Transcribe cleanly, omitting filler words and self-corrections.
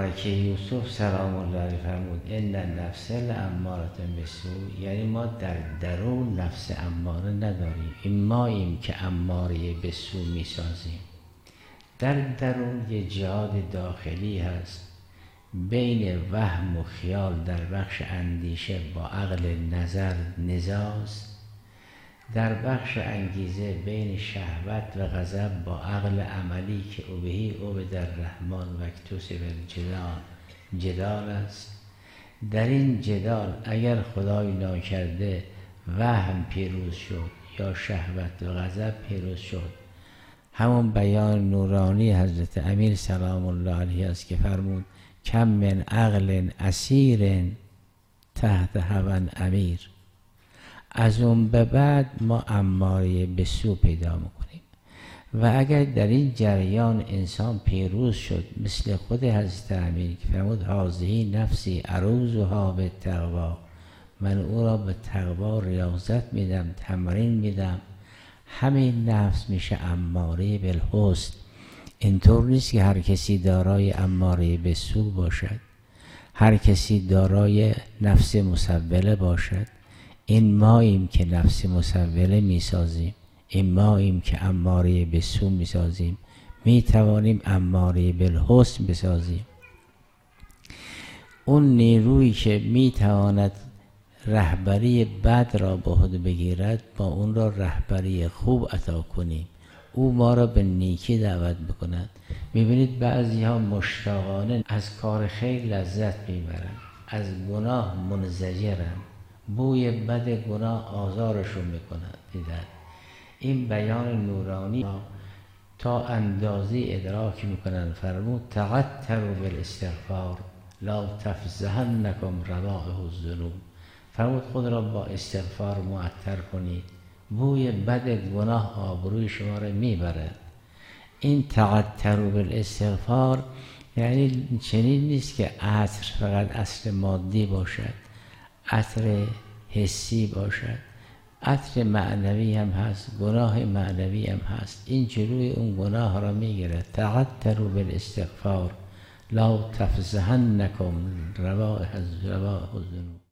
مبارکه یوسف سلام الله علیه فرمود ان النفس لاماره بالسوء، یعنی ما در درون نفس اماره نداریم، این ماییم که اماره به سو میسازیم. در درون یه جهاد داخلی هست بین وهم و خیال، در بخش اندیشه با عقل نظر نزاست، در بخش انگیزه بین شهوت و غضب با عقل عملی که او بهی او به در رحمان وکتوس جدال است. در این جدال اگر خدای ناکرده وهم پیروز شد یا شهوت و غضب پیروز شد، همون بیان نورانی حضرت امیر سلام الله علیه است که فرمود کم من عقل اسیر تحت هوی امیر. از اون به بعد ما اماره به سو پیدا میکنیم و اگر در این جریان انسان پیروز شد مثل خود حضرت امیر که فرمود هذه نفسی اروزها بالتقوی، من او را به تقوا ریاضت میدم، تمرین میدم، همین نفس میشه اماره بالحسن. اینطور نیست که هر کسی دارای اماره به سو باشد، هر کسی دارای نفس مسوله باشد. این ماییم که نفس مسوله میسازیم، این ماییم که اماره به سو میسازیم، میتوانیم اماره بالحسن بسازیم. اون نیرویی که میتواند رهبری بد را به عهده بگیرد با اون را رهبری خوب عطا کنیم، او ما را به نیکی دعوت بکند. میبینید بعضی ها مشتاقانه از کار خیر لذت میبرند، از گناه منزجرند، بوی بد گناه آزارشون میکند. دیدن این بیان نورانی تا اندازی ادراک میکنن. فرمود تعطروا بالاستغفار لا تفزهنکم روائح الذنوب. فرمود خود را با استغفار معطر کنید، بوی بد گناه آبروی شما را میبرد. این تعطروا بالاستغفار یعنی چنین نیست که عطر فقط اصل مادی باشد، عطر حسی باشد، عطر معنوی هم هست، گناه معنوی هم هست. این جلوی اون گناه را میگیرد. تعطروا بالاستغفار لا تفزهنکم روائح الذنوب.